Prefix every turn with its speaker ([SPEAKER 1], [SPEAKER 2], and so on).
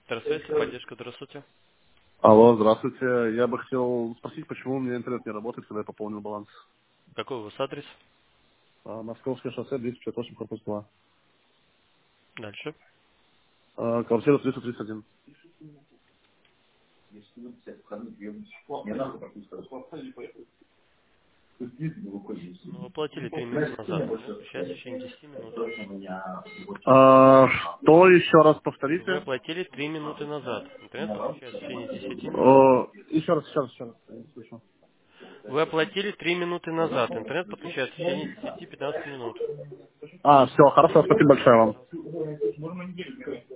[SPEAKER 1] Старосвязь и поддержка, здравствуйте.
[SPEAKER 2] Алло, здравствуйте. Я бы хотел спросить, почему у меня интернет не работает, когда я пополнил баланс.
[SPEAKER 1] Какой у вас адрес?
[SPEAKER 2] Московское шоссе, 258, корпус 2.
[SPEAKER 1] Дальше.
[SPEAKER 2] Квартира 331.
[SPEAKER 1] Ну, вы платили 3 минуты назад. Интернет включается в течение 10 минут.
[SPEAKER 2] Что еще раз
[SPEAKER 1] Вы
[SPEAKER 2] повторите?
[SPEAKER 1] оплатили 3 минуты назад. Интернет подключается в течение 10 минут.
[SPEAKER 2] Еще раз, я не слышу.
[SPEAKER 1] Вы оплатили 3 минуты назад. Интернет подключается в течение 10-15 минут.
[SPEAKER 2] Все, хорошо, спасибо большое вам.
[SPEAKER 1] Пожалуйста.